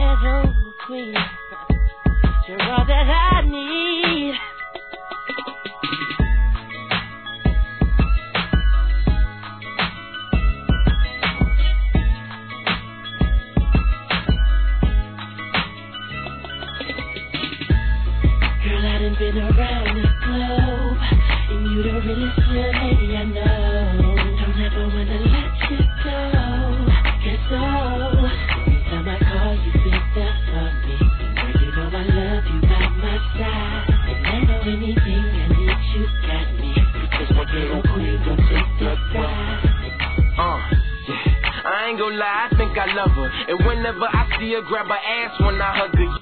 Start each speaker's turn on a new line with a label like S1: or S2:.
S1: ghetto queen. You're all that I need. Girl, I done been around the globe, and you the realest little lady I know. Don't ever wanna let you go. Guess so. Every time I call, you pick up for me. Girl, you know I love you by my side, and I know anything I need, you got me. Because my little queen gon' take the ride.
S2: Yeah. I ain't gon' lie, I think I love her, and whenever I see her, grab her ass when I hug her.